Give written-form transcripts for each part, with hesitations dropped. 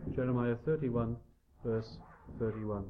Jeremiah 31, verse 31.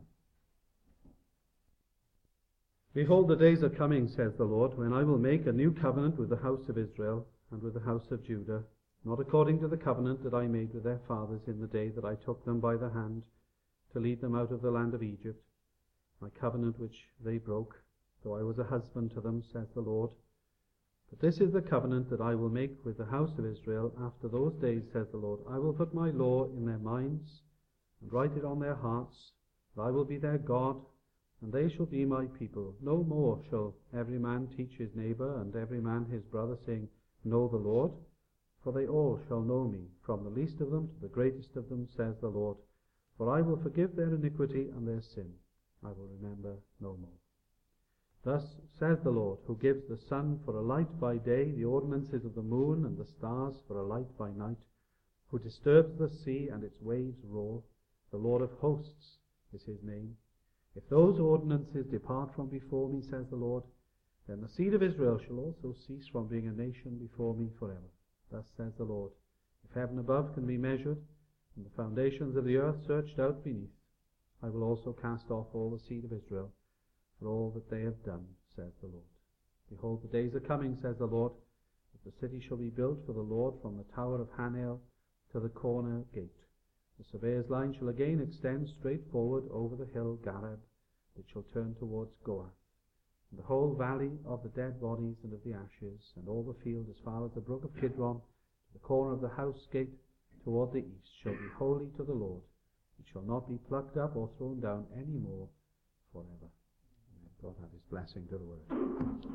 Behold, the days are coming, says the Lord, when I will make a new covenant with the house of Israel and with the house of Judah, not according to the covenant that I made with their fathers in the day that I took them by the hand to lead them out of the land of Egypt, my covenant which they broke, though I was a husband to them, says the Lord. But this is the covenant that I will make with the house of Israel after those days, says the Lord. I will put my law in their minds and write it on their hearts, and I will be their God, and they shall be my people. No more shall every man teach his neighbour and every man his brother, saying, Know the Lord, for they all shall know me, from the least of them to the greatest of them, says the Lord. For I will forgive their iniquity and their sin. I will remember no more. Thus says the Lord, who gives the sun for a light by day, the ordinances of the moon and the stars for a light by night, who disturbs the sea and its waves roar. The Lord of hosts is his name. If those ordinances depart from before me, says the Lord, then the seed of Israel shall also cease from being a nation before me forever. Thus says the Lord, if heaven above can be measured, and the foundations of the earth searched out beneath, I will also cast off all the seed of Israel, for all that they have done, says the Lord. Behold, the days are coming, says the Lord, that the city shall be built for the Lord from the tower of Hanel to the corner gate. The surveyor's line shall again extend straight forward over the hill Gareb. It shall turn towards Goath. And the whole valley of the dead bodies and of the ashes, and all the field as far as the brook of Kidron, to the corner of the house gate toward the east, shall be holy to the Lord. It shall not be plucked up or thrown down any more forever. God have his blessing to the word.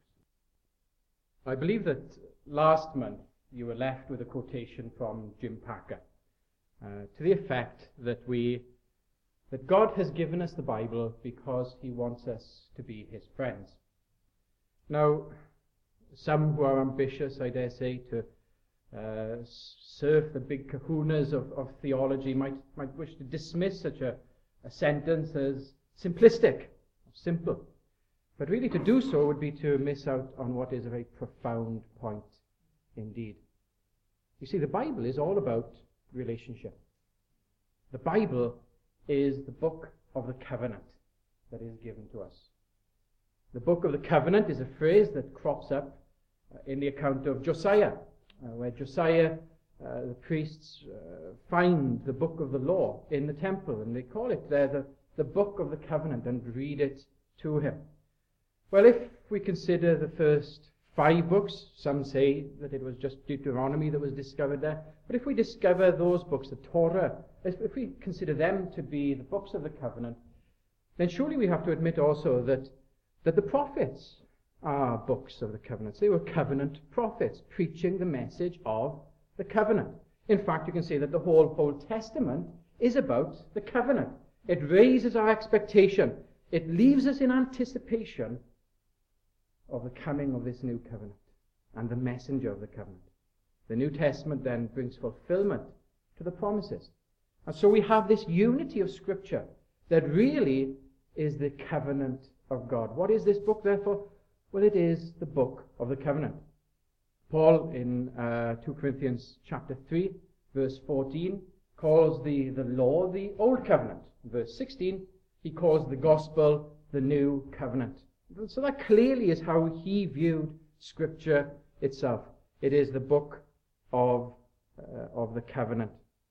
I believe that last month you were left with a quotation from Jim Packer to the effect that God has given us the Bible because he wants us to be his friends. Now, some who are ambitious, I dare say, to surf the big kahunas of theology might wish to dismiss such a sentence as simplistic, simple. But really to do so would be to miss out on what is a very profound point indeed. You see, the Bible is all about relationship. The Bible is the book of the covenant that is given to us. The book of the covenant is a phrase that crops up in the account of Josiah, where Josiah, the priests, find the book of the law in the temple, and they call it there the book of the covenant, and read it to him. Well, if we consider the first 5 books, some say that it was just Deuteronomy that was discovered there, but if we discover those books, the Torah, if we consider them to be the books of the covenant, then surely we have to admit also that the prophets are books of the covenant. They were covenant prophets preaching the message of the covenant. In fact, you can say that the whole Old Testament is about the covenant. It raises our expectation. It leaves us in anticipation of the coming of this new covenant and the messenger of the covenant. The New Testament then brings fulfillment to the promises. And so we have this unity of Scripture that really is the covenant of God. What is this book, therefore? Well, it is the book of the covenant. Paul, in 2 Corinthians chapter 3, verse 14, calls the law the old covenant. Verse 16, he calls the gospel the new covenant. So that clearly is how he viewed Scripture itself. It is the book of the covenant.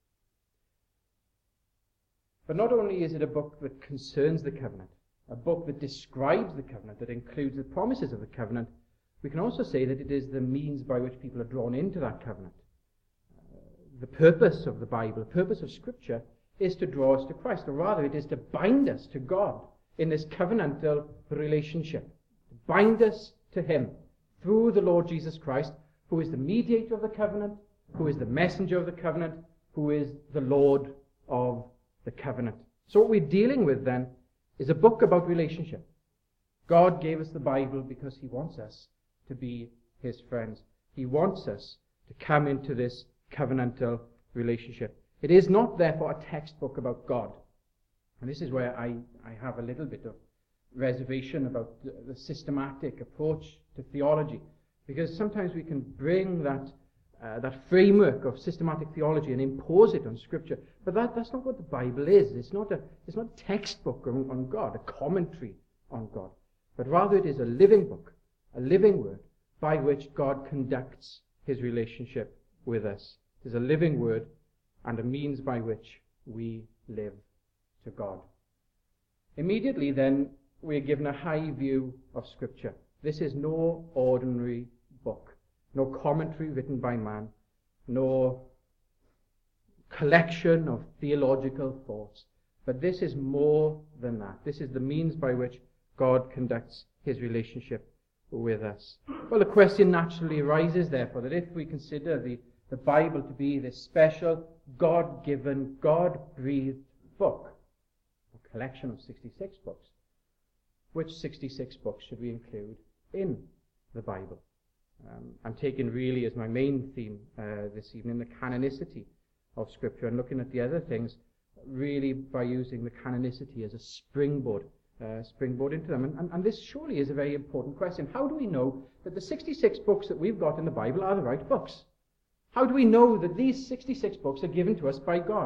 But not only is it a book that concerns the covenant, a book that describes the covenant, that includes the promises of the covenant, we can also say that it is the means by which people are drawn into that covenant. The purpose of the Bible, the purpose of Scripture, is to draw us to Christ, or rather it is to bind us to God in this covenantal relationship, to bind us to him through the Lord Jesus Christ, who is the mediator of the covenant, who is the messenger of the covenant, who is the Lord of the covenant. So what we're dealing with then is a book about relationship. God gave us the Bible because he wants us to be his friends. He wants us to come into this covenantal relationship. It is not, therefore, a textbook about God. And this is where I have a little bit of reservation about the systematic approach to theology. Because sometimes we can bring that that framework of systematic theology and impose it on Scripture. But that's not what the Bible is. It's not a textbook on God, a commentary on God. But rather it is a living book, a living word, by which God conducts his relationship with us. It is a living word and a means by which we live to God. Immediately then, we are given a high view of Scripture. This is no ordinary book, no commentary written by man, no collection of theological thoughts, but this is more than that. This is the means by which God conducts his relationship with us. Well, the question naturally arises, therefore, that if we consider the Bible to be this special, God-given, God-breathed book, a collection of 66 books, which 66 books should we include in the Bible? I'm taking really as my main theme this evening the canonicity of Scripture, and looking at the other things really by using the canonicity as a springboard into them. And this surely is a very important question. How do we know that the 66 books that we've got in the Bible are the right books? How do we know that these 66 books are given to us by God?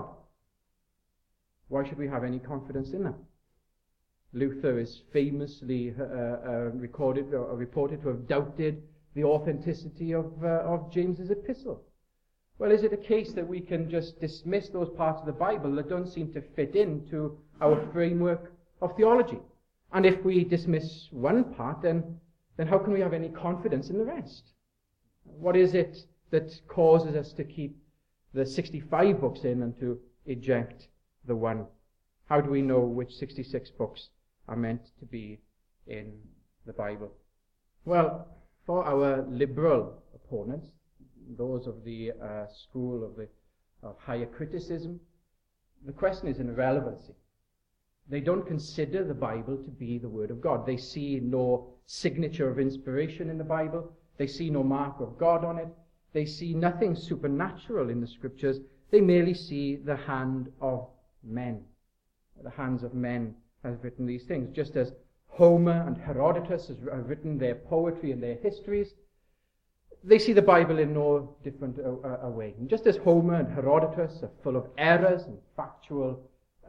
Why should we have any confidence in them? Luther is famously reported to have doubted the authenticity of James's epistle. Well, is it a case that we can just dismiss those parts of the Bible that don't seem to fit into our framework of theology? And if we dismiss one part, then how can we have any confidence in the rest? What is it that causes us to keep the 65 books in and to eject the one? How do we know which 66 books are meant to be in the Bible? Well, for our liberal opponents, those of the school of higher criticism, the question is in irrelevancy. They don't consider the Bible to be the Word of God. They see no signature of inspiration in the Bible. They see no mark of God on it. They see nothing supernatural in the Scriptures. They merely see the hand of men. The hands of men have written these things. Just as Homer and Herodotus have written their poetry and their histories, they see the Bible in no different a way. And just as Homer and Herodotus are full of errors and factual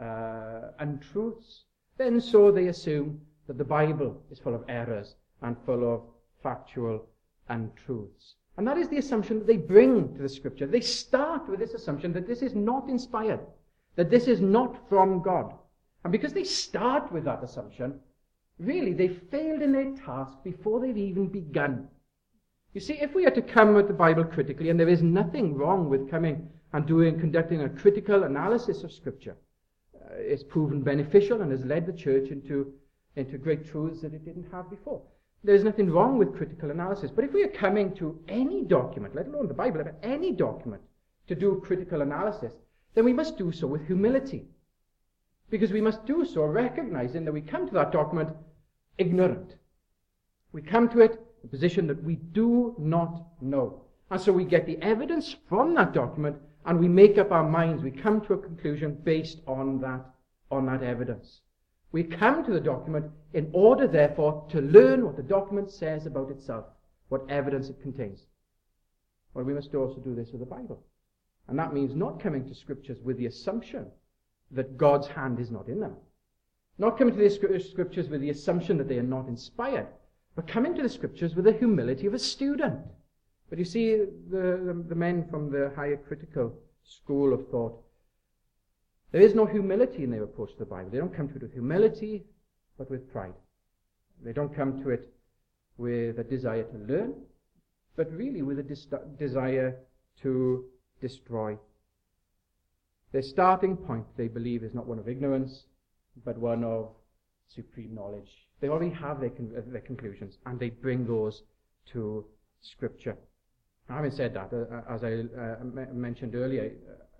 untruths, then so they assume that the Bible is full of errors and full of factual untruths. And that is the assumption that they bring to the Scripture. They start with this assumption that this is not inspired, that this is not from God. And because they start with that assumption, really they failed in their task before they've even begun. You see, if we are to come at the Bible critically, and there is nothing wrong with coming and conducting a critical analysis of Scripture, it's proven beneficial and has led the church into great truths that it didn't have before. There's nothing wrong with critical analysis. But if we are coming to any document, let alone the Bible, but any document, to do critical analysis, then we must do so with humility. Because we must do so recognizing that we come to that document ignorant. We come to it in a position that we do not know. And so we get the evidence from that document and we make up our minds. We come to a conclusion based on that evidence. We come to the document in order, therefore, to learn what the document says about itself, what evidence it contains. Well, we must also do this with the Bible. And that means not coming to Scriptures with the assumption that God's hand is not in them. Not coming to the Scriptures with the assumption that they are not inspired, but coming to the Scriptures with the humility of a student. But you see, the men from the higher critical school of thought, there is no humility in their approach to the Bible. They don't come to it with humility, but with pride. They don't come to it with a desire to learn, but really with a desire to destroy. Their starting point, they believe, is not one of ignorance, but one of supreme knowledge. They already have their conclusions, and they bring those to Scripture. Having said that, as I mentioned earlier,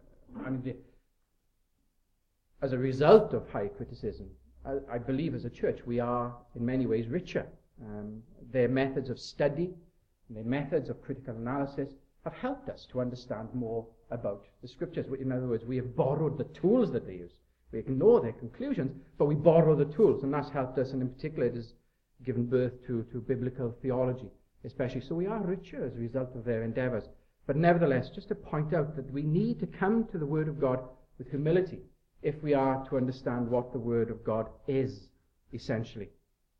as a result of high criticism, I believe as a church we are in many ways richer. Their methods of study, their methods of critical analysis have helped us to understand more about the Scriptures. In other words, we have borrowed the tools that they use. We ignore their conclusions, but we borrow the tools, and that's helped us, and in particular it has given birth to biblical theology, especially. So we are richer as a result of their endeavors. But nevertheless, just to point out that we need to come to the Word of God with humility if we are to understand what the Word of God is, essentially.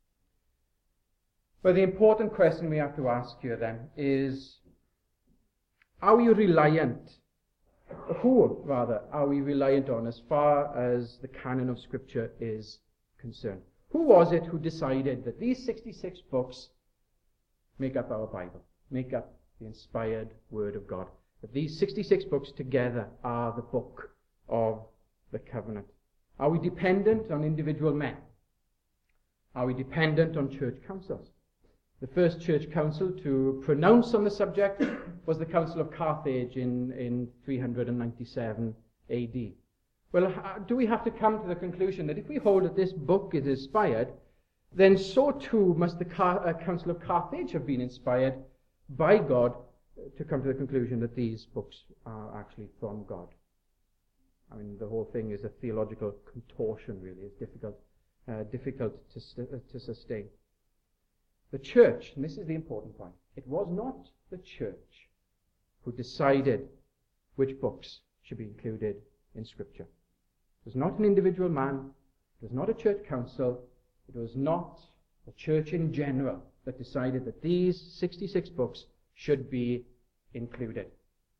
But the important question we have to ask here then is, are we reliant? Who, rather, are we reliant on as far as the canon of Scripture is concerned? Who was it who decided that these 66 books make up our Bible, make up the inspired Word of God? That these 66 books together are the book of the covenant. Are we dependent on individual men? Are we dependent on church councils? The first church council to pronounce on the subject was the Council of Carthage in 397 AD. Well, do we have to come to the conclusion that if we hold that this book is inspired, then so too must the Council of Carthage have been inspired by God to come to the conclusion that these books are actually from God? I mean, the whole thing is a theological contortion, really. It's difficult to sustain. The church, and this is the important point, it was not the church who decided which books should be included in Scripture. It was not an individual man, it was not a church council, it was not the church in general that decided that these 66 books should be included.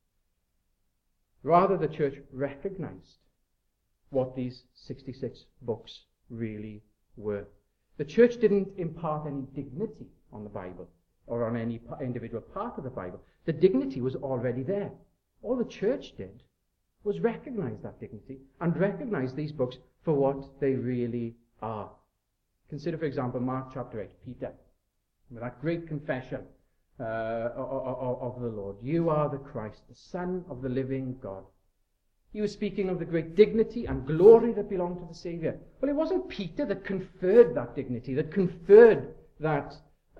Rather, the church recognized what these 66 books really were. The church didn't impart any dignity on the Bible or on any individual part of the Bible. The dignity was already there. All the church did was recognize that dignity and recognize these books for what they really are. Consider, for example, Mark chapter 8, Peter, with that great confession of the Lord. You are the Christ, the Son of the living God. He was speaking of the great dignity and glory that belonged to the Savior. Well, it wasn't Peter that conferred that dignity, that conferred that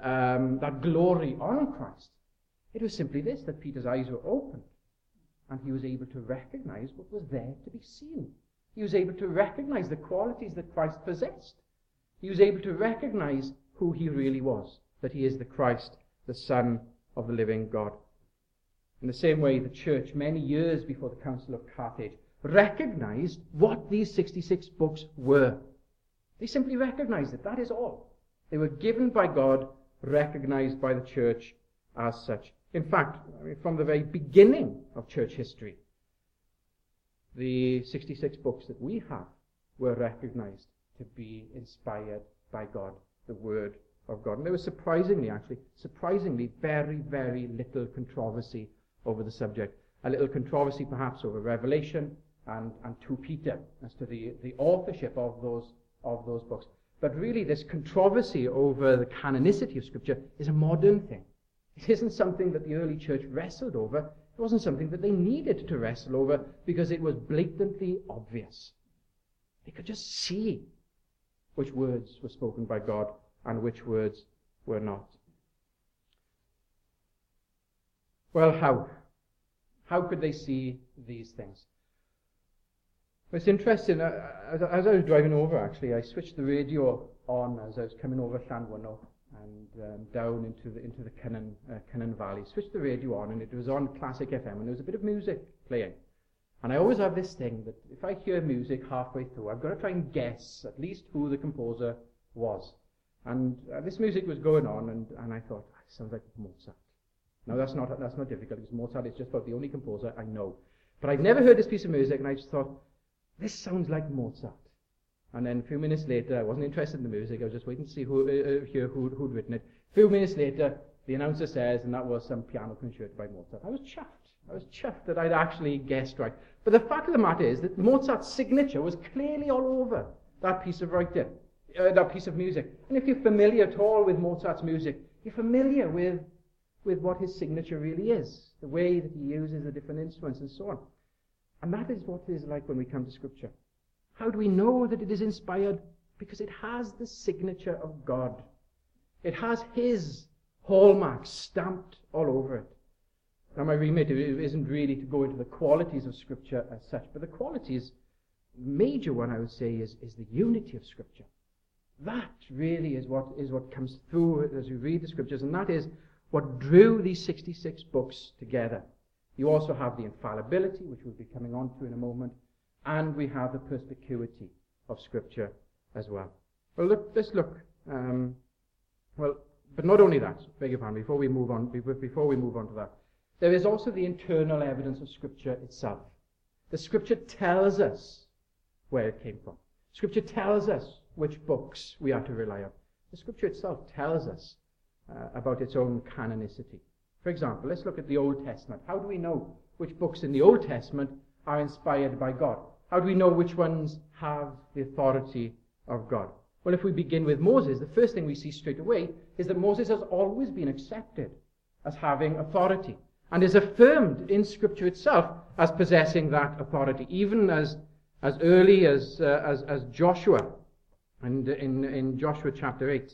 glory on Christ. It was simply this, that Peter's eyes were opened and he was able to recognize what was there to be seen. He was able to recognize the qualities that Christ possessed. He was able to recognize who he really was, that he is the Christ, the Son of the living God. In the same way, the church, many years before the Council of Carthage, recognized what these 66 books were. They simply recognized it. That is all. They were given by God, recognized by the church as such. In fact, from the very beginning of church history, the 66 books that we have were recognized to be inspired by God, the Word of God. And there was surprisingly very, very little controversy over the subject. A little controversy perhaps over Revelation and 2 Peter as to the authorship of those books. But really this controversy over the canonicity of Scripture is a modern thing. It isn't something that the early church wrestled over. It wasn't something that they needed to wrestle over because it was blatantly obvious. They could just see which words were spoken by God and which words were not. Well, how? How could they see these things? Well, it's interesting. As I was driving over, actually, I switched the radio on as I was coming over Llanwno and down into the Cynon Valley. Switched the radio on, and it was on Classic FM, and there was a bit of music playing. And I always have this thing that if I hear music halfway through, I've got to try and guess at least who the composer was. And this music was going on, and I thought, it sounds like Mozart. Now, that's not difficult, because Mozart is just about the only composer I know. But I'd never heard this piece of music, and I just thought, this sounds like Mozart. And then a few minutes later, I wasn't interested in the music, I was just waiting to see who'd written it. A few minutes later, the announcer says, and that was some piano concerto by Mozart. I was chuffed that I'd actually guessed right. But the fact of the matter is that Mozart's signature was clearly all over that piece of writing, that piece of music. And if you're familiar at all with Mozart's music, you're familiar with what his signature really is, the way that he uses the different instruments and so on. And that is what it is like when we come to Scripture. How do we know that it is inspired? Because it has the signature of God. It has his hallmark stamped all over it. Now, my remit isn't really to go into the qualities of Scripture as such, but the qualities, major one I would say, is the unity of Scripture. That really is what comes through as we read the Scriptures, and that is what drew these 66 books together. You also have the infallibility, which we'll be coming on to in a moment, and we have the perspicuity of Scripture as well. Well, let's look. But not only that. Beg your pardon. Before we move on to that, there is also the internal evidence of Scripture itself. The Scripture tells us where it came from. Scripture tells us which books we are to rely on. The Scripture itself tells us about its own canonicity. For example, let's look at the Old Testament. How do we know which books in the Old Testament are inspired by God? How do we know which ones have the authority of God? Well, if we begin with Moses, the first thing we see straight away is that Moses has always been accepted as having authority and is affirmed in Scripture itself as possessing that authority, even as early as Joshua, and in Joshua chapter 8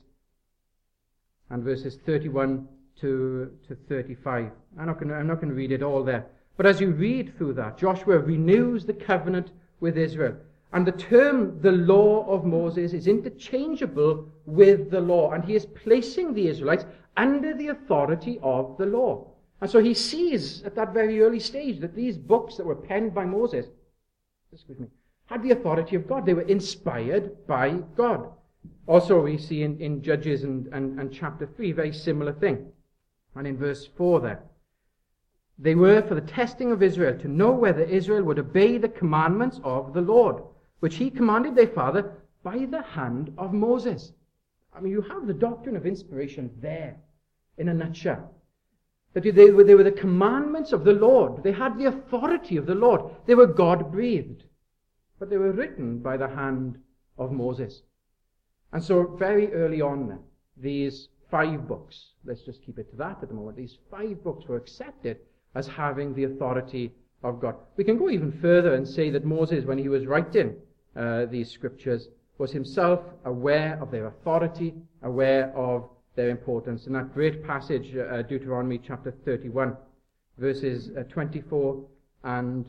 and verses 31 to 35. I'm not going to read it all there, but as you read through that, Joshua renews the covenant with Israel. And the term, the law of Moses, is interchangeable with the law. And he is placing the Israelites under the authority of the law. And so he sees at that very early stage that these books that were penned by Moses, had the authority of God. They were inspired by God. Also we see in Judges and chapter 3, very similar thing. And in verse 4 there, they were for the testing of Israel, to know whether Israel would obey the commandments of the Lord, which he commanded their father by the hand of Moses. I mean, you have the doctrine of inspiration there in a nutshell. That they were the commandments of the Lord. They had the authority of the Lord. They were God-breathed. But they were written by the hand of Moses. And so very early on then, these 5 books, let's just keep it to that at the moment, these 5 books were accepted as having the authority of God. We can go even further and say that Moses, when he was writing these scriptures, was himself aware of their authority, aware of their importance. In that great passage, Deuteronomy chapter 31, verses 24 and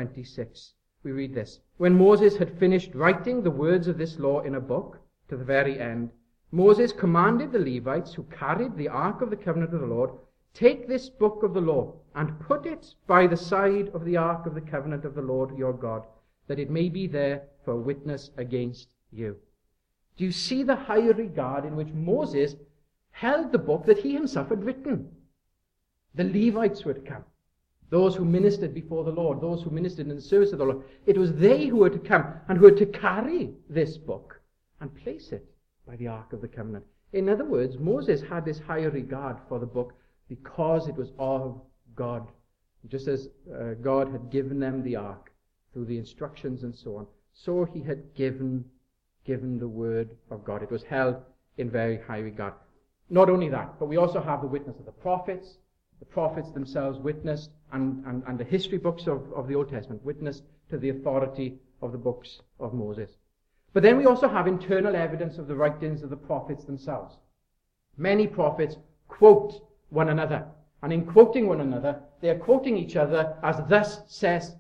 26, we read this. When Moses had finished writing the words of this law in a book, to the very end, Moses commanded the Levites who carried the ark of the covenant of the Lord, take this book of the law and put it by the side of the ark of the covenant of the Lord your God, that it may be there for witness against you. Do you see the high regard in which Moses held the book that he himself had written? The Levites were to come. Those who ministered before the Lord, those who ministered in the service of the Lord. It was they who were to come and who were to carry this book and place it by the ark of the covenant. In other words, Moses had this higher regard for the book because it was of God. Just as God had given them the ark through the instructions and so on, so he had given the word of God. It was held in very high regard. Not only that, but we also have the witness of the prophets. The prophets themselves witnessed, and the history books of the Old Testament witnessed to the authority of the books of Moses. But then we also have internal evidence of the writings of the prophets themselves. Many prophets quote one another. And in quoting one another, they are quoting each other as thus says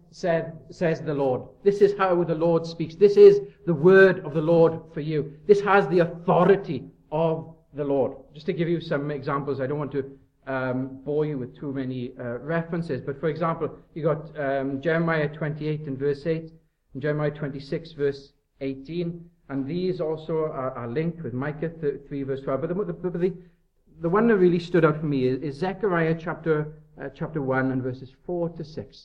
the Lord. This is how the Lord speaks. This is the word of the Lord for you. This has the authority of the Lord. Just to give you some examples, I don't want to bore you with too many references. But for example, you got Jeremiah 28 and verse 8, and Jeremiah 26 verse 18, and these also are linked with Micah 3 verse 12. But the one that really stood out for me is Zechariah chapter 1 and verses 4 to 6.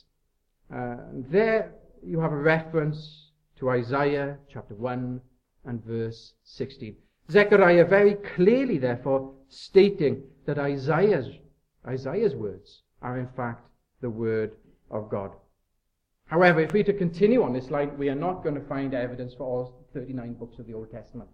There you have a reference to Isaiah chapter 1 and verse 16. Zechariah very clearly, therefore, stating that Isaiah's words are in fact the word of God. However, if we are to continue on this line, we are not going to find evidence for all 39 books of the Old Testament.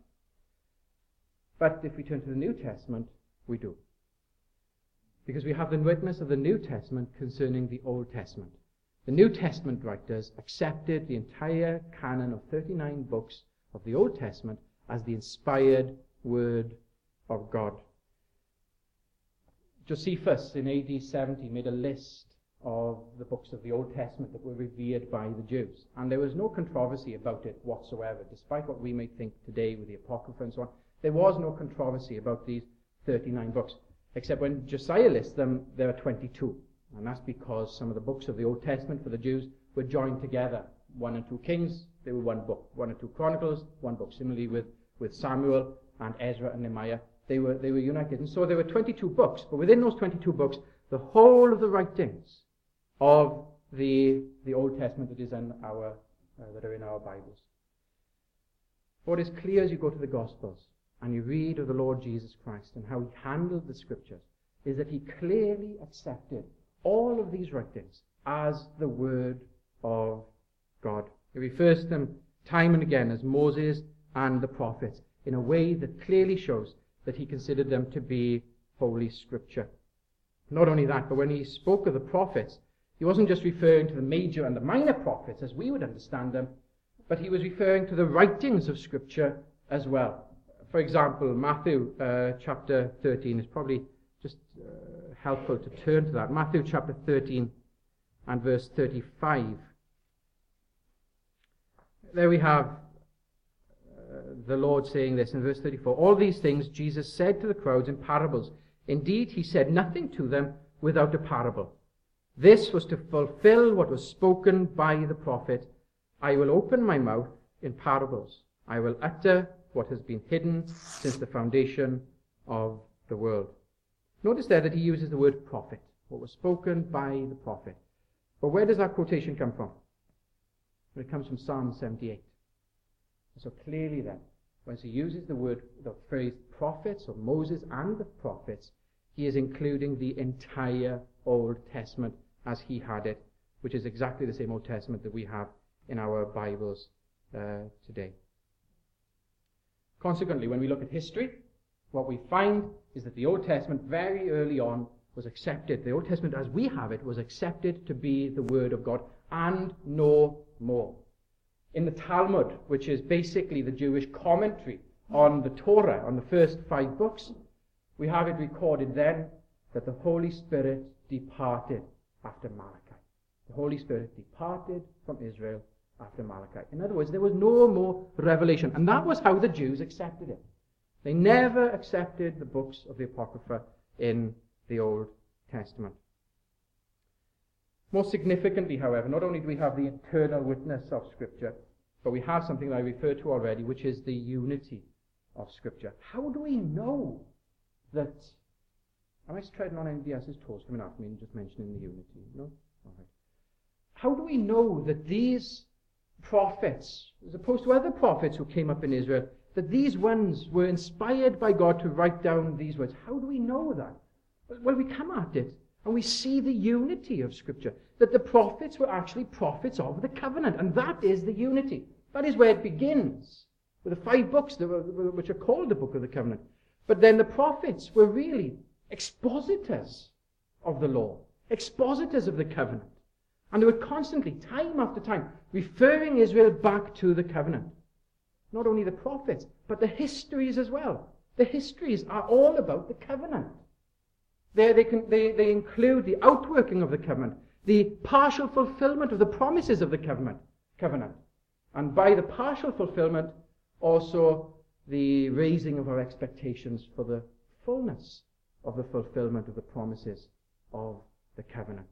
But if we turn to the New Testament, we do. Because we have the witness of the New Testament concerning the Old Testament. The New Testament writers accepted the entire canon of 39 books of the Old Testament as the inspired word of God. Josephus in AD 70 made a list of the books of the Old Testament that were revered by the Jews. And there was no controversy about it whatsoever, despite what we may think today with the Apocrypha and so on. There was no controversy about these 39 books, except when Josiah lists them, there are 22. And that's because some of the books of the Old Testament for the Jews were joined together. 1 and 2 Kings, they were one book. 1 and 2 Chronicles, one book. Similarly with Samuel and Ezra and Nehemiah, they were united. And so there were 22 books, but within those 22 books, the whole of the writings of the Old Testament that is in our that are in our Bibles. What is clear as you go to the Gospels and you read of the Lord Jesus Christ and how he handled the Scriptures is that he clearly accepted all of these writings as the Word of God. He refers to them time and again as Moses and the prophets in a way that clearly shows that he considered them to be Holy Scripture. Not only that, but when he spoke of the prophets, he wasn't just referring to the major and the minor prophets as we would understand them, but he was referring to the writings of Scripture as well. For example, Matthew chapter 13 is probably just helpful to turn to that. Matthew chapter 13 and verse 35. There we have the Lord saying this in verse 34. All these things Jesus said to the crowds in parables. Indeed, he said nothing to them without a parable. This was to fulfill what was spoken by the prophet. I will open my mouth in parables. I will utter what has been hidden since the foundation of the world. Notice there that he uses the word prophet, what was spoken by the prophet. But where does that quotation come from? Well, it comes from Psalm 78. So clearly then, when he uses the phrase prophets of Moses and the prophets, he is including the entire Old Testament as he had it, which is exactly the same Old Testament that we have in our Bibles today. Consequently, when we look at history, what we find is that the Old Testament very early on was accepted. The Old Testament as we have it was accepted to be the Word of God and no more. In the Talmud, which is basically the Jewish commentary on the Torah, on the first 5 books, we have it recorded then that the Holy Spirit departed after Malachi. The Holy Spirit departed from Israel after Malachi. In other words, there was no more revelation. And that was how the Jews accepted it. They never accepted the books of the Apocrypha in the Old Testament. More significantly, however, not only do we have the internal witness of Scripture, but we have something that I referred to already, which is the unity of Scripture. How do we know that... Am I treading on anybody else's toes coming after me and just mentioning the unity? No? All right. How do we know that these prophets, as opposed to other prophets who came up in Israel, that these ones were inspired by God to write down these words? How do we know that? Well, we come at it and we see the unity of Scripture, that the prophets were actually prophets of the covenant, and that is the unity. That is where it begins, with the 5 books which are called the Book of the Covenant. But then the prophets were really expositors of the law, expositors of the covenant. And they were constantly, time after time, referring Israel back to the covenant. Not only the prophets, but the histories as well. The histories are all about the covenant. They include the outworking of the covenant, the partial fulfillment of the promises of the covenant. And by the partial fulfillment, also the raising of our expectations for the fullness of the fulfillment of the promises of the covenant.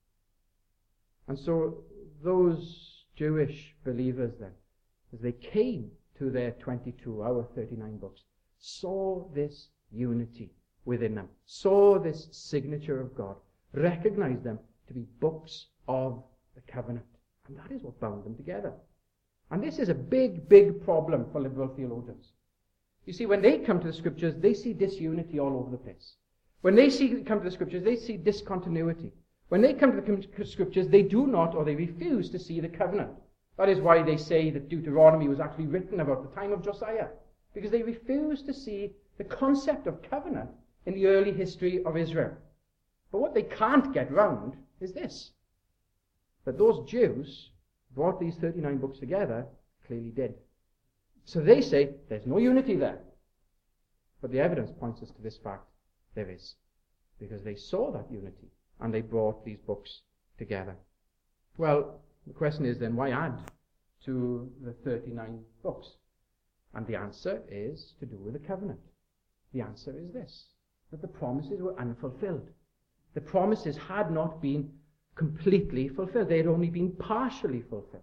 And so those Jewish believers then, as they came to their 22, our 39 books, saw this unity within them, saw this signature of God, recognized them to be books of the covenant. And that is what bound them together. And this is a big, big problem for liberal theologians. You see, when they come to the Scriptures, they see disunity all over the place. When they come to the Scriptures, they see discontinuity. When they come to the Scriptures, they do not, or they refuse to see the covenant. That is why they say that Deuteronomy was actually written about the time of Josiah, because they refuse to see the concept of covenant in the early history of Israel. But what they can't get round is this, that those Jews brought these 39 books together clearly did. So they say there's no unity there. But the evidence points us to this fact: there is. Because they saw that unity and they brought these books together. Well, the question is then, why add to the 39 books? And the answer is to do with the covenant. The answer is this, that the promises were unfulfilled. The promises had not been completely fulfilled. They had only been partially fulfilled.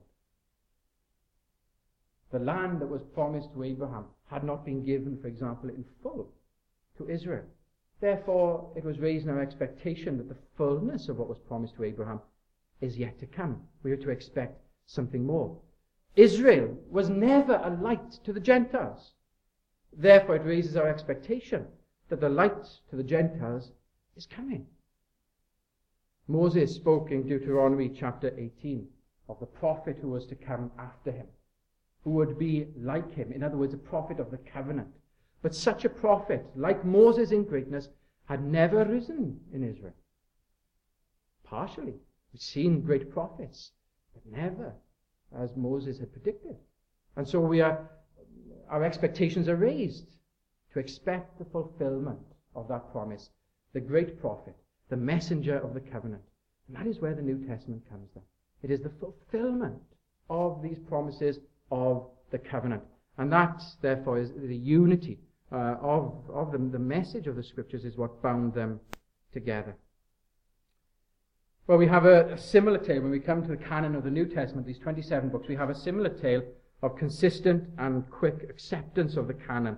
The land that was promised to Abraham had not been given, for example, in full to Israel. Therefore, it was raised in our expectation that the fullness of what was promised to Abraham is yet to come. We are to expect something more. Israel was never a light to the Gentiles. Therefore, it raises our expectation that the light to the Gentiles is coming. Moses spoke in Deuteronomy chapter 18 of the prophet who was to come after him, who would be like him, in other words, a prophet of the covenant. But such a prophet, like Moses in greatness, had never risen in Israel. Partially. We've seen great prophets, but never as Moses had predicted. And so our expectations are raised to expect the fulfillment of that promise, the great prophet, the messenger of the covenant. And that is where the New Testament comes then. It is the fulfillment of these promises of the covenant. And that, therefore, is the unity of them. The message of the Scriptures is what bound them together. Well, we have a similar tale when we come to the canon of the New Testament, these 27 books. We have a similar tale of consistent and quick acceptance of the canon.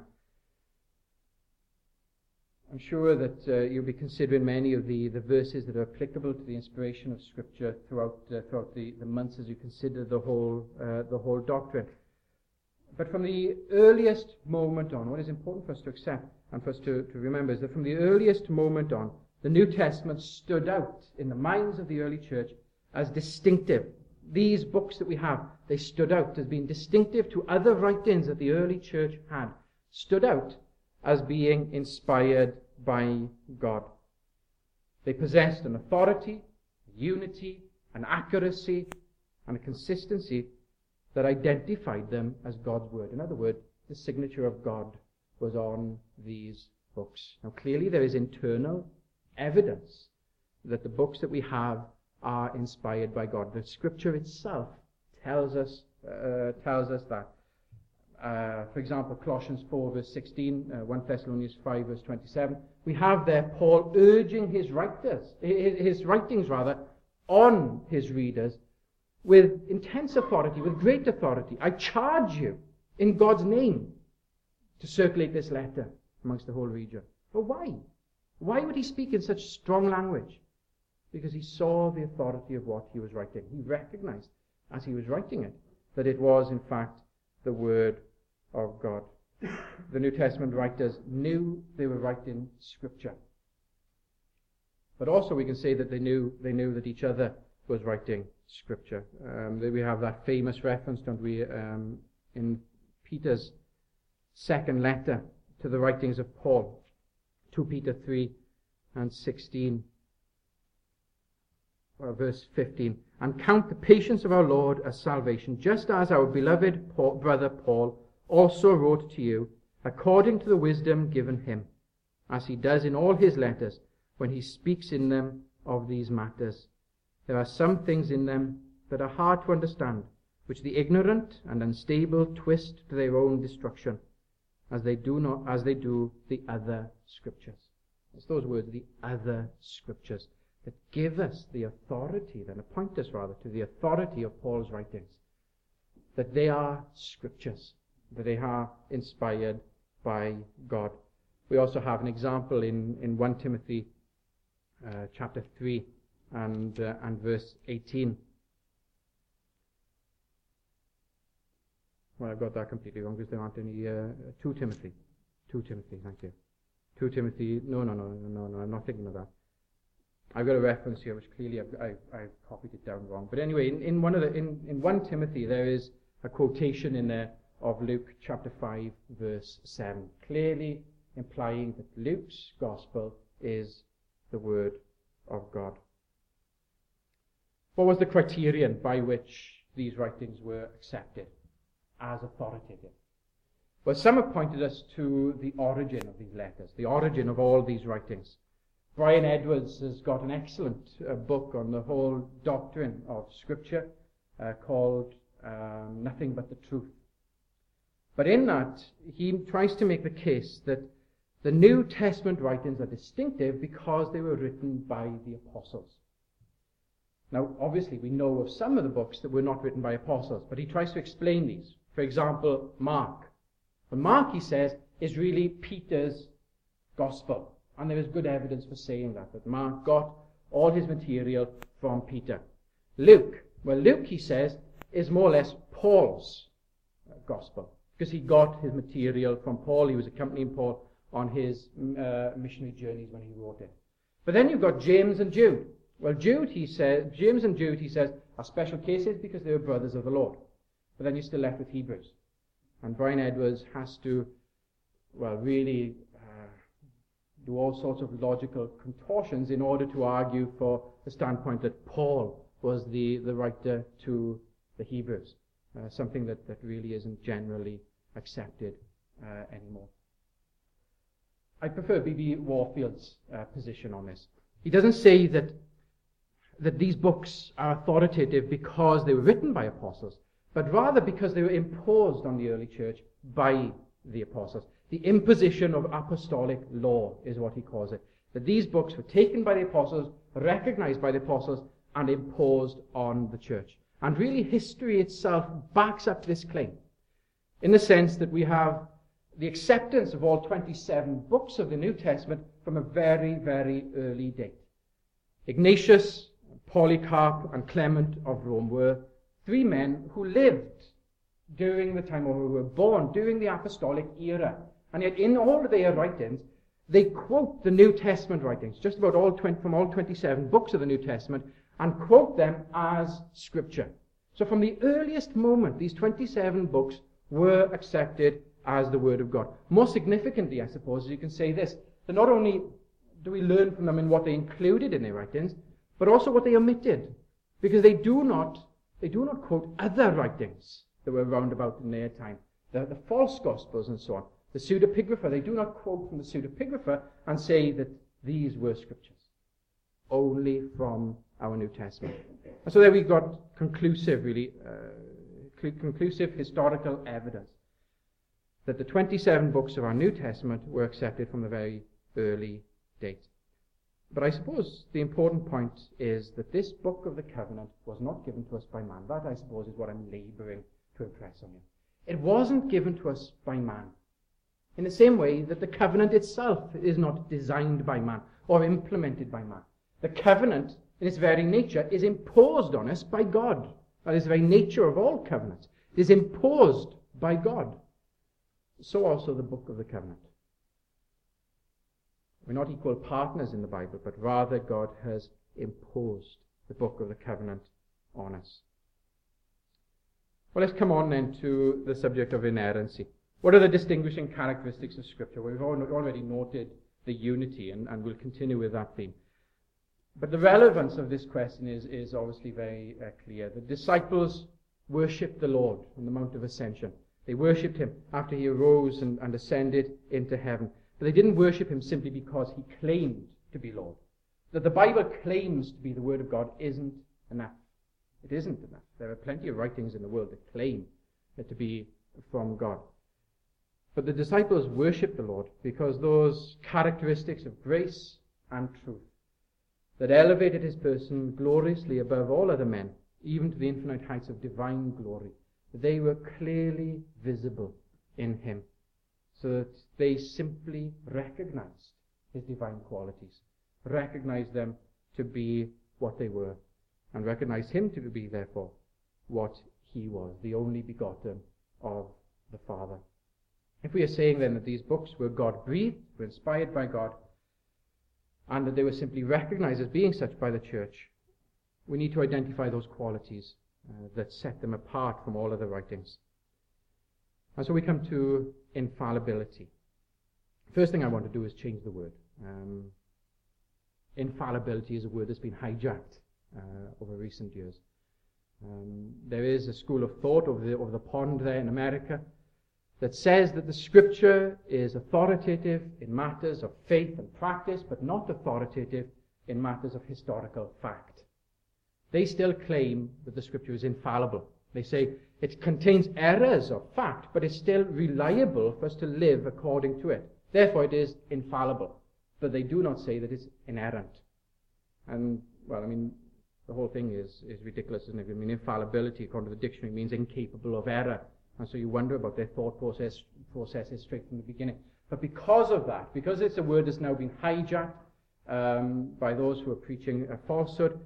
I'm sure that you'll be considering many of the verses that are applicable to the inspiration of Scripture throughout the months as you consider the whole doctrine. But from the earliest moment on, what is important for us to accept and for us to remember is that from the earliest moment on, the New Testament stood out in the minds of the early church as distinctive. These books that we have, they stood out as being distinctive to other writings that the early church had, stood out as being inspired by God. They possessed an authority, a unity, an accuracy, and a consistency that identified them as God's word. In other words, the signature of God was on these books. Now clearly there is internal evidence that the books that we have are inspired by God. The Scripture itself tells us that. For example, Colossians 4 verse 16, 1 Thessalonians 5 verse 27, we have there Paul urging his writings on his readers with intense authority, with great authority. I charge you in God's name to circulate this letter amongst the whole region. But why? Why would he speak in such strong language? Because he saw the authority of what he was writing. He recognized as he was writing it that it was in fact the word of God. The New Testament writers knew they were writing Scripture. But also we can say that they knew that each other was writing Scripture. We have that famous reference, don't we, in Peter's second letter to the writings of Paul, 2 Peter 3 and 16, verse 15. And count the patience of our Lord as salvation, just as our beloved brother Paul also wrote to you, according to the wisdom given him, as he does in all his letters, when he speaks in them of these matters. There are some things in them that are hard to understand, which the ignorant and unstable twist to their own destruction, as they do the other Scriptures. It's those words, the other Scriptures, that give us the authority, then appoint us rather to the authority of Paul's writings, that they are Scriptures, that they are inspired by God. We also have an example in 1 Timothy chapter 3 and verse 18. Well, I've got that completely wrong because there aren't any 2 Timothy, thank you. 2 Timothy, no, I'm not thinking of that. I've got a reference here which clearly I've copied it down wrong. But anyway, in 1 Timothy there is a quotation in there of Luke chapter 5 verse 7, clearly implying that Luke's gospel is the word of God. What was the criterion by which these writings were accepted as authoritative? Well, some have pointed us to the origin of these letters, the origin of all these writings. Brian Edwards has got an excellent book on the whole doctrine of Scripture called Nothing But the Truth. But in that, he tries to make the case that The New Testament writings are distinctive because they were written by the apostles. Now, obviously, we know of some of the books that were not written by apostles, but he tries to explain these. For example, Mark. Well, Mark, he says, is really Peter's gospel. And there is good evidence for saying that Mark got all his material from Peter. Luke, well, Luke, he says, is more or less Paul's gospel, because he got his material from Paul. He was accompanying Paul on his missionary journeys when he wrote it. But then you've got James and Jude. Well, James and Jude, he says, are special cases because they were brothers of the Lord. But then you're still left with Hebrews. And Brian Edwards has to, really do all sorts of logical contortions in order to argue for the standpoint that Paul was the writer to the Hebrews. Something that really isn't generally accepted anymore. I prefer B.B. Warfield's position on this. He doesn't say that these books are authoritative because they were written by apostles, but rather because they were imposed on the early church by the apostles. The imposition of apostolic law is what he calls it. That these books were taken by the apostles, recognized by the apostles, and imposed on the church. And really, history itself backs up this claim, in the sense that we have the acceptance of all 27 books of the New Testament from a very, very early date. Ignatius, Polycarp, and Clement of Rome were three men who lived during the time, or who were born during the apostolic era. And yet in all of their writings, they quote the New Testament writings, just about from all 27 books of the New Testament, and quote them as Scripture. So from the earliest moment, these 27 books were accepted as the Word of God. More significantly, I suppose, you can say this, that not only do we learn from them in what they included in their writings, but also what they omitted, because they do not quote other writings that were round about in their time, the false gospels and so on. The pseudepigrapha, they do not quote from the pseudepigrapha and say that these were scriptures, only from our New Testament. And so there we've got conclusive historical evidence that the 27 books of our New Testament were accepted from the very early date. But I suppose the important point is that this book of the covenant was not given to us by man. That, I suppose, is what I'm laboring to impress on you. It wasn't given to us by man, in the same way that the covenant itself is not designed by man or implemented by man. The covenant, in its very nature, is imposed on us by God. That is the very nature of all covenants. It is imposed by God. So also the book of the covenant. We're not equal partners in the Bible, but rather God has imposed the book of the covenant on us. Well, let's come on then to the subject of inerrancy. What are the distinguishing characteristics of Scripture? We've already noted the unity, and we'll continue with that theme. But the relevance of this question is obviously very clear. The disciples worshipped the Lord on the Mount of Ascension. They worshipped him after he arose and ascended into heaven. But they didn't worship him simply because he claimed to be Lord. That the Bible claims to be the Word of God isn't enough. It isn't enough. There are plenty of writings in the world that claim to be from God. But the disciples worshipped the Lord because those characteristics of grace and truth that elevated his person gloriously above all other men, even to the infinite heights of divine glory, they were clearly visible in him, so that they simply recognized his divine qualities, recognized them to be what they were, and recognized him to be, therefore, what he was, the only begotten of the Father. If we are saying then that these books were God-breathed, were inspired by God, and that they were simply recognized as being such by the church, we need to identify those qualities that set them apart from all other writings. And so we come to infallibility. First thing I want to do is change the word. Infallibility is a word that's been hijacked over recent years. There is a school of thought over the pond there in America that says that the Scripture is authoritative in matters of faith and practice, but not authoritative in matters of historical fact. They still claim that the Scripture is infallible. They say it contains errors of fact, but it's still reliable for us to live according to it. Therefore it is infallible. But they do not say that it's inerrant. And, well, I mean, the whole thing is ridiculous, isn't it? I mean, infallibility, according to the dictionary, means incapable of error. And so you wonder about their thought processes straight from the beginning. But because of that, because it's a word that's now been hijacked by those who are preaching a falsehood,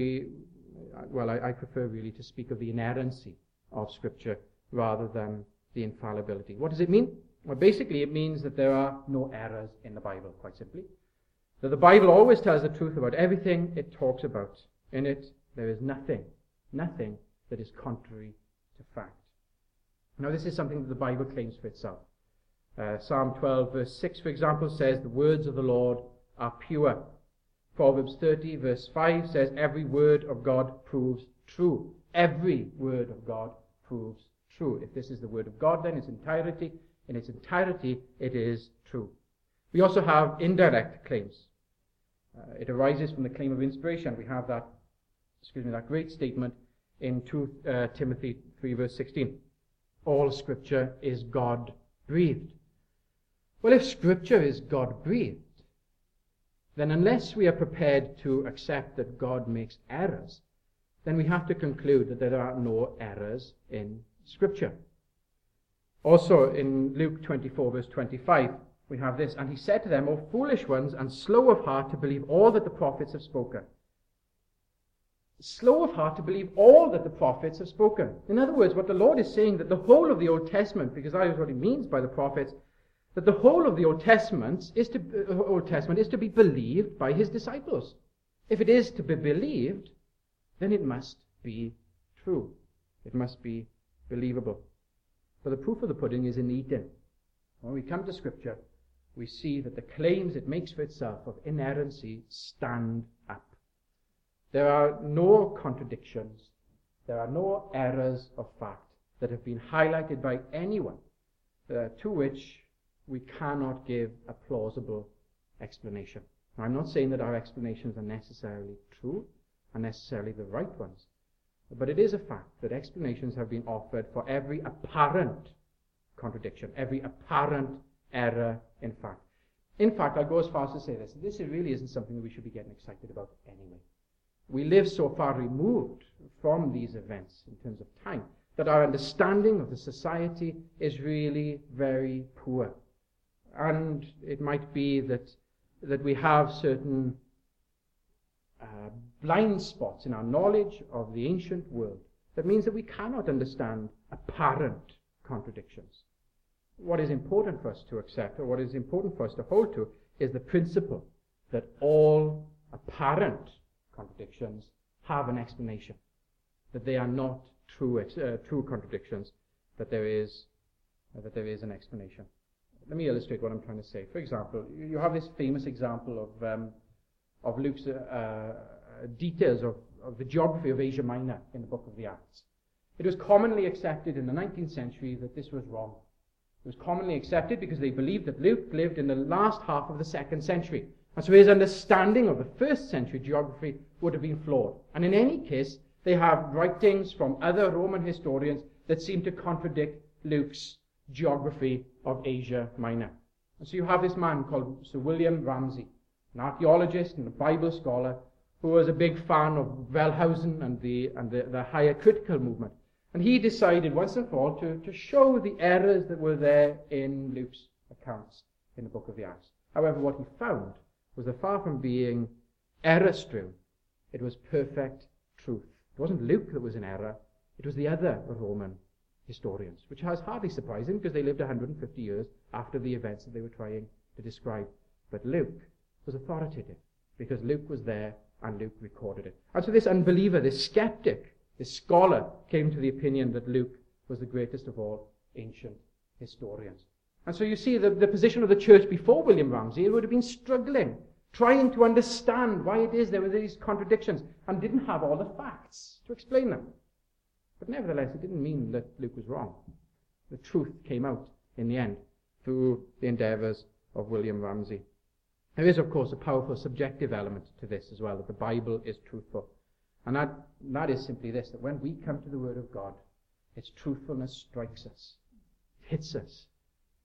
I prefer really to speak of the inerrancy of Scripture rather than the infallibility. What does it mean? Well, basically it means that there are no errors in the Bible, quite simply. That the Bible always tells the truth about everything it talks about. In it, there is nothing that is contrary to fact. Now, this is something that the Bible claims for itself. Psalm 12, verse 6, for example, says, "The words of the Lord are pure." Proverbs 30, verse 5 says, "Every word of God proves true." Every word of God proves true. If this is the word of God, then in its entirety, it is true. We also have indirect claims. It arises from the claim of inspiration. We have that great statement in 2 Timothy 3, verse 16. All Scripture is God-breathed. Well, if Scripture is God-breathed, then unless we are prepared to accept that God makes errors, then we have to conclude that there are no errors in Scripture. Also, in Luke 24, verse 25, we have this, "And he said to them, O foolish ones, and slow of heart to believe all that the prophets have spoken." Slow of heart to believe all that the prophets have spoken. In other words, what the Lord is saying, that the whole of the Old Testament, because that is what he means by the prophets, that the whole of the Old Testament is to be believed by his disciples. If it is to be believed, then it must be true. It must be believable. But the proof of the pudding is in the eating. When we come to Scripture, we see that the claims it makes for itself of inerrancy stand up. There are no contradictions. There are no errors of fact that have been highlighted by anyone to which we cannot give a plausible explanation. Now, I'm not saying that our explanations are necessarily true, are necessarily the right ones, but it is a fact that explanations have been offered for every apparent contradiction, every apparent error in fact. In fact, I'll go as far as to say this. This really isn't something that we should be getting excited about anyway. We live so far removed from these events in terms of time that our understanding of the society is really very poor. And it might be that we have certain blind spots in our knowledge of the ancient world. That means that we cannot understand apparent contradictions. What is important for us to accept, or what is important for us to hold to, is the principle that all apparent contradictions have an explanation, that they are not true contradictions, that there is an explanation. Let me illustrate what I'm trying to say. For example, you have this famous example of Luke's details of the geography of Asia Minor in the book of the Acts. It was commonly accepted in the 19th century that this was wrong. It was commonly accepted because they believed that Luke lived in the last half of the 2nd century. And so his understanding of the 1st century geography would have been flawed. And in any case, they have writings from other Roman historians that seem to contradict Luke's geography of Asia Minor. And so you have this man called Sir William Ramsay, an archaeologist and a Bible scholar who was a big fan of Wellhausen and the higher critical movement. And he decided once and for all to show the errors that were there in Luke's accounts in the book of the Acts. However, what he found was that far from being error-strewn, it was perfect truth. It wasn't Luke that was in error, it was the other Roman historians, which is hardly surprising because they lived 150 years after the events that they were trying to describe. But Luke was authoritative because Luke was there and Luke recorded it. And so this unbeliever, this skeptic, this scholar came to the opinion that Luke was the greatest of all ancient historians. And so you see the position of the church before William Ramsay, it would have been struggling, trying to understand why it is there were these contradictions and didn't have all the facts to explain them. But nevertheless, it didn't mean that Luke was wrong. The truth came out in the end through the endeavors of William Ramsay. There is, of course, a powerful subjective element to this as well, that the Bible is truthful. And that is simply this, that when we come to the Word of God, its truthfulness strikes us, hits us.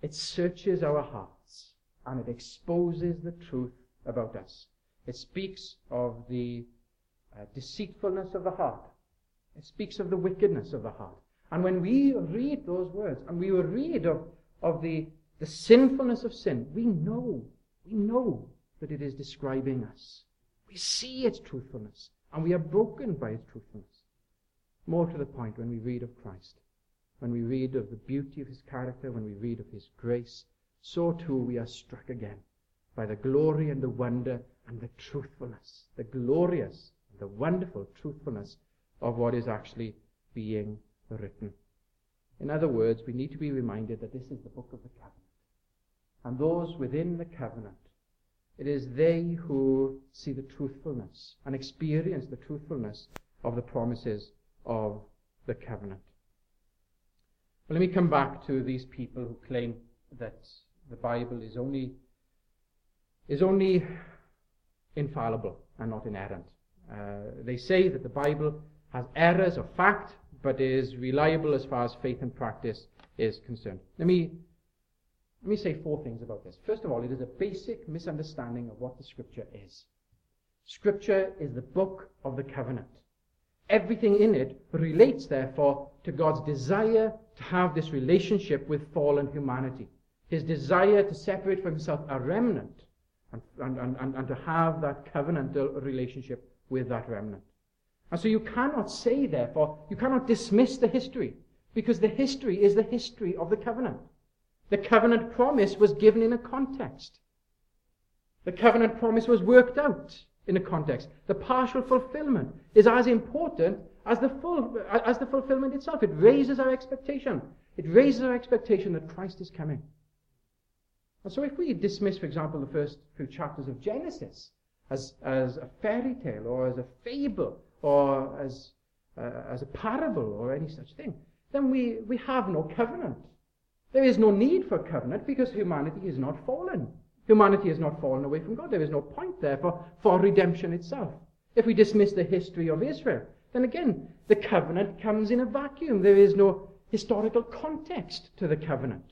It searches our hearts and it exposes the truth about us. It speaks of the deceitfulness of the heart. It speaks of the wickedness of the heart. And when we read those words and we read of the sinfulness of sin, we know that it is describing us. We see its truthfulness and we are broken by its truthfulness. More to the point, when we read of Christ, when we read of the beauty of his character, when we read of his grace, so too we are struck again by the glory and the wonder and the truthfulness, the glorious and the wonderful truthfulness of what is actually being written. In other words, we need to be reminded that this is the book of the covenant. And those within the covenant, it is they who see the truthfulness and experience the truthfulness of the promises of the covenant. Well, let me come back to these people who claim that the Bible is only infallible and not inerrant. They say that the Bible has errors of fact, but is reliable as far as faith and practice is concerned. Let me say four things about this. First of all, it is a basic misunderstanding of what the Scripture is. Scripture is the book of the covenant. Everything in it relates, therefore, to God's desire to have this relationship with fallen humanity. His desire to separate for himself a remnant and to have that covenantal relationship with that remnant. And so you cannot say, therefore, you cannot dismiss the history, because the history is the history of the covenant. The covenant promise was given in a context. The covenant promise was worked out in a context. The partial fulfillment is as important as the fulfillment itself. It raises our expectation. It raises our expectation that Christ is coming. And so if we dismiss, for example, the first few chapters of Genesis as a fairy tale or as a fable or as a parable or any such thing, then we have no covenant. There is no need for covenant because humanity is not fallen. Humanity has not fallen away from God. There is no point, therefore, for redemption itself. If we dismiss the history of Israel, then again, the covenant comes in a vacuum. There is no historical context to the covenant.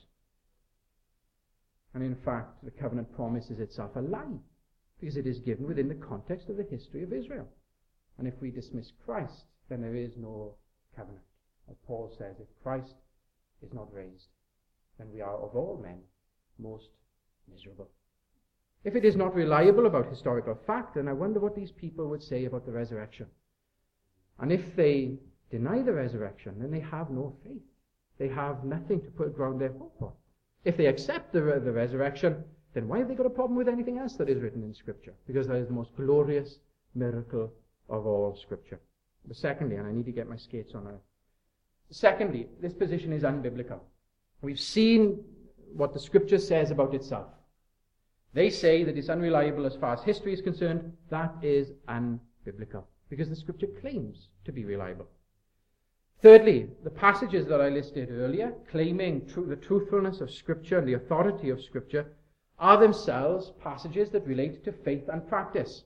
And in fact, the covenant promise is itself a lie, because it is given within the context of the history of Israel. And if we dismiss Christ, then there is no covenant. As Paul says, if Christ is not raised, then we are of all men most miserable. If it is not reliable about historical fact, then I wonder what these people would say about the resurrection. And if they deny the resurrection, then they have no faith. They have nothing to put ground their hope on. If they accept the resurrection, then why have they got a problem with anything else that is written in Scripture? Because that is the most glorious miracle of all Scripture. But secondly, and I need to get my skates on now. Secondly, this position is unbiblical. We've seen what the Scripture says about itself. They say that it's unreliable as far as history is concerned. That is unbiblical, because the Scripture claims to be reliable. Thirdly, the passages that I listed earlier, claiming the truthfulness of Scripture and the authority of Scripture, are themselves passages that relate to faith and practice.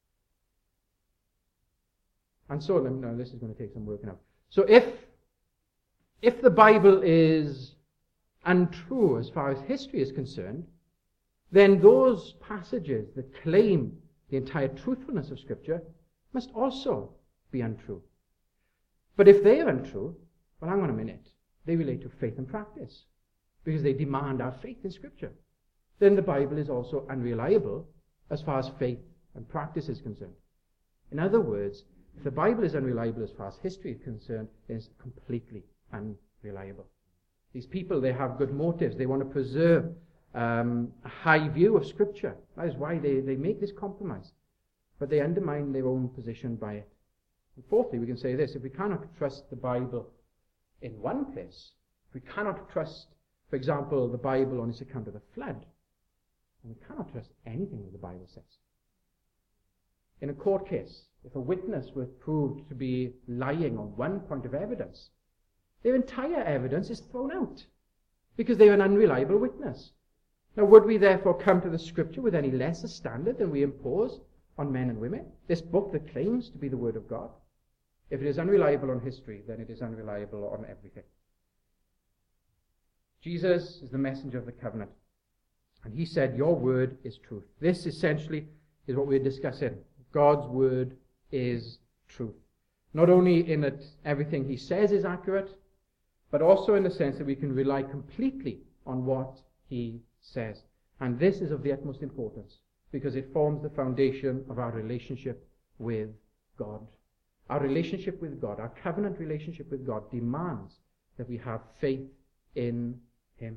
And so, now this is going to take some working out. So if the Bible is untrue as far as history is concerned, then those passages that claim the entire truthfulness of Scripture must also be untrue. But if they are untrue, well, hang on a minute. They relate to faith and practice, because they demand our faith in Scripture. Then the Bible is also unreliable as far as faith and practice is concerned. In other words, if the Bible is unreliable as far as history is concerned, then it's completely unreliable. These people, they have good motives. They want to preserve a high view of Scripture. That is why they make this compromise. But they undermine their own position by it. And fourthly, we can say this: if we cannot trust the Bible in one place, if we cannot trust, for example, the Bible on its account of the flood, then we cannot trust anything that the Bible says. In a court case, if a witness was proved to be lying on one point of evidence, their entire evidence is thrown out, because they are an unreliable witness. Now, would we therefore come to the Scripture with any less a standard than we impose on men and women? This book that claims to be the Word of God? If it is unreliable on history, then it is unreliable on everything. Jesus is the messenger of the covenant. And he said, your word is truth. This essentially is what we're discussing. God's word is truth. Not only in that everything he says is accurate, but also in the sense that we can rely completely on what he says. And this is of the utmost importance, because it forms the foundation of our relationship with God. Our relationship with God, our covenant relationship with God, demands that we have faith in him.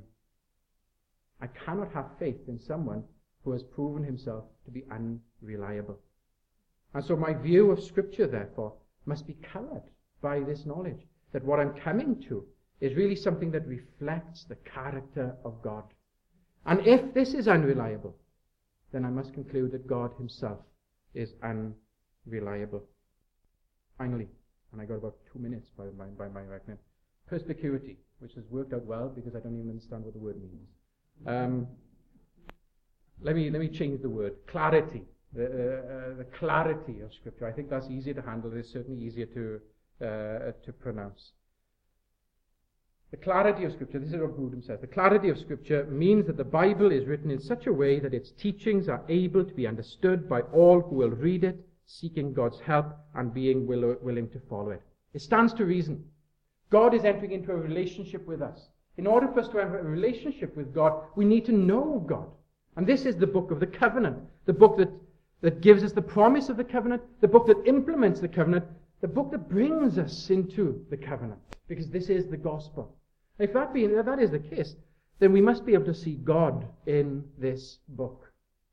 I cannot have faith in someone who has proven himself to be unreliable. And so my view of Scripture, therefore, must be coloured by this knowledge that what I'm coming to is really something that reflects the character of God. And if this is unreliable, then I must conclude that God himself is unreliable. Finally, and I got about 2 minutes by my reckoning, perspicuity, which has worked out well because I don't even understand what the word means. Let me change the word. Clarity. The clarity of Scripture. I think that's easier to handle. It's certainly easier to pronounce. The clarity of Scripture, this is what Grudem says. The clarity of Scripture means that the Bible is written in such a way that its teachings are able to be understood by all who will read it, seeking God's help and being willing to follow it. It stands to reason. God is entering into a relationship with us. In order for us to have a relationship with God, we need to know God. And this is the book of the covenant, the book that gives us the promise of the covenant, the book that implements the covenant, the book that brings us into the covenant, because this is the gospel. If that is the case, then we must be able to see God in this book.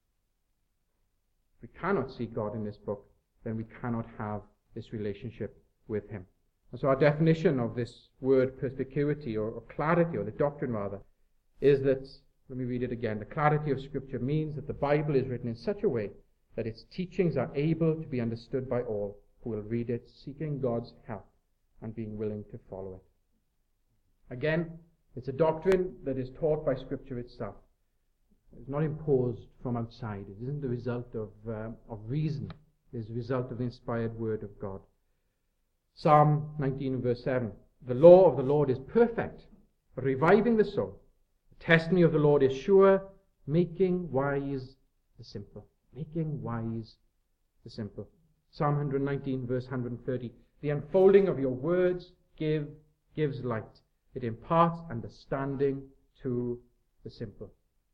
If we cannot see God in this book, then we cannot have this relationship with him. And so our definition of this word perspicuity, or clarity, or the doctrine rather, is that, let me read it again, the clarity of Scripture means that the Bible is written in such a way that its teachings are able to be understood by all who will read it, seeking God's help and being willing to follow it. Again, it's a doctrine that is taught by Scripture itself. It's not imposed from outside. It isn't the result of reason. It is the result of the inspired Word of God. Psalm 19 verse 7. The law of the Lord is perfect, reviving the soul. The testimony of the Lord is sure, making wise the simple. Making wise the simple. Psalm 119 verse 130. The unfolding of your words gives light. It imparts understanding to the simple.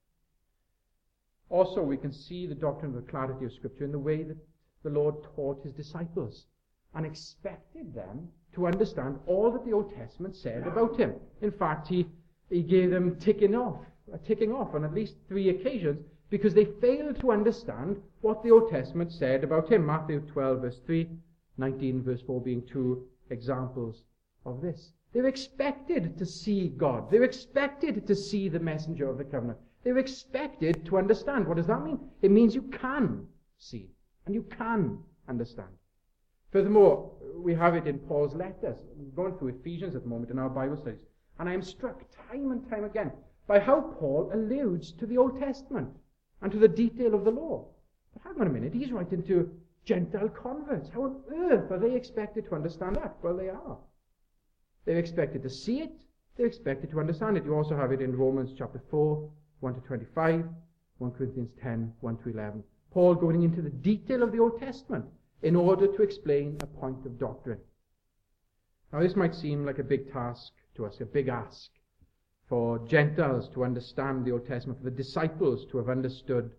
Also, we can see the doctrine of the clarity of Scripture in the way that the Lord taught his disciples and expected them to understand all that the Old Testament said about him. In fact, he gave them ticking off on at least 3 occasions because they failed to understand what the Old Testament said about him. Matthew 12 verse 3, 19 verse 4 being 2 examples of this. They were expected to see God. They were expected to see the messenger of the covenant. They were expected to understand. What does that mean? It means you can see and you can understand. Furthermore, we have it in Paul's letters. We're going through Ephesians at the moment in our Bible studies. And I am struck time and time again by how Paul alludes to the Old Testament and to the detail of the law. But hang on a minute, he's writing to Gentile converts. How on earth are they expected to understand that? Well, they are. They're expected to see it. They're expected to understand it. You also have it in Romans chapter 4, 1 to 25, 1 Corinthians 10, 1 to 11. Paul going into the detail of the Old Testament in order to explain a point of doctrine. Now, this might seem like a big task to us, a big ask for Gentiles to understand the Old Testament, for the disciples to have understood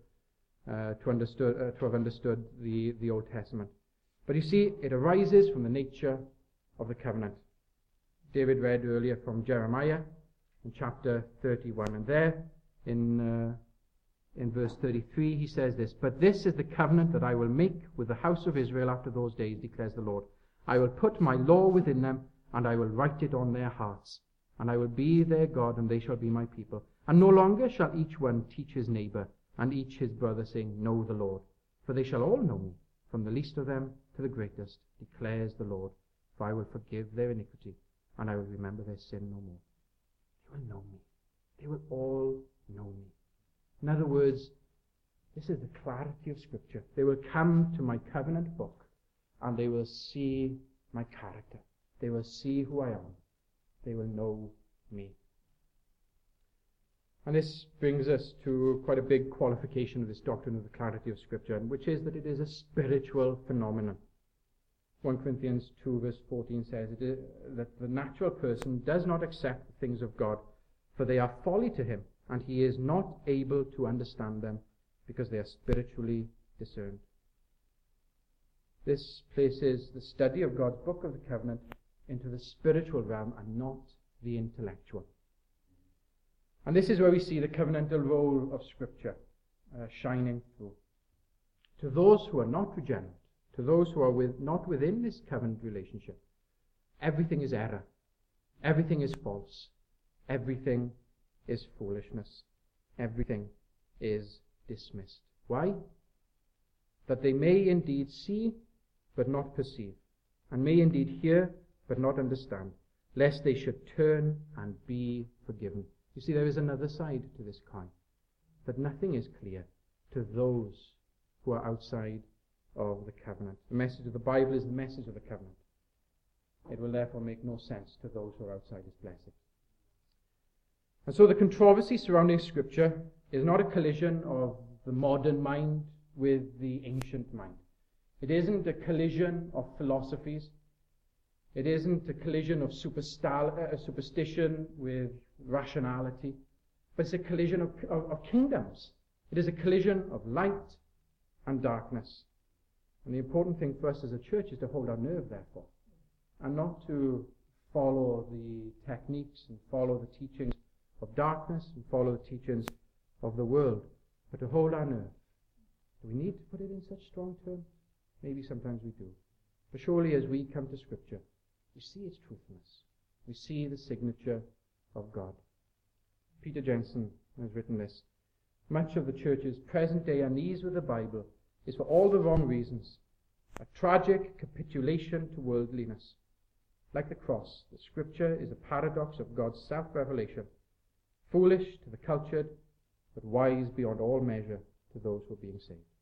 the Old Testament. But you see, it arises from the nature of the covenant. David read earlier from Jeremiah in chapter 31, and there in verse 33 he says this, "But this is the covenant that I will make with the house of Israel after those days, declares the Lord. I will put my law within them, and I will write it on their hearts. And I will be their God, and they shall be my people. And no longer shall each one teach his neighbor, and each his brother, saying, Know the Lord. For they shall all know me, from the least of them to the greatest, declares the Lord. For I will forgive their iniquity, and I will remember their sin no more." They will know me. They will all know me. In other words, this is the clarity of Scripture. They will come to my covenant book, and they will see my character. They will see who I am. They will know me. And this brings us to quite a big qualification of this doctrine of the clarity of Scripture, which is that it is a spiritual phenomenon. 1 Corinthians 2 verse 14 says that the natural person does not accept the things of God, for they are folly to him, and he is not able to understand them, because they are spiritually discerned. This places the study of God's book of the covenant into the spiritual realm and not the intellectual. And this is where we see the covenantal role of Scripture shining through. To those who are not regenerate, to those who are not within this covenant relationship, everything is error, everything is false, everything is foolishness, everything is dismissed. Why? That they may indeed see but not perceive, and may indeed hear but not understand, lest they should turn and be forgiven. You see, there is another side to this coin, that nothing is clear to those who are outside of the covenant. The message of the Bible is the message of the covenant. It will therefore make no sense to those who are outside its blessing. And so the controversy surrounding Scripture is not a collision of the modern mind with the ancient mind. It isn't a collision of philosophies. It isn't a collision of superstition with rationality. But it's a collision of kingdoms. It is a collision of light and darkness. And the important thing for us as a church is to hold our nerve, therefore, and not to follow the techniques and follow the teachings of darkness and follow the teachings of the world, but to hold our nerve. Do we need to put it in such strong terms? Maybe sometimes we do. But surely as we come to Scripture, we see its truthfulness. We see the signature of God. Peter Jensen has written this: much of the church's present-day unease with the Bible is for all the wrong reasons, a tragic capitulation to worldliness. Like the cross, the Scripture is a paradox of God's self-revelation, foolish to the cultured, but wise beyond all measure to those who are being saved.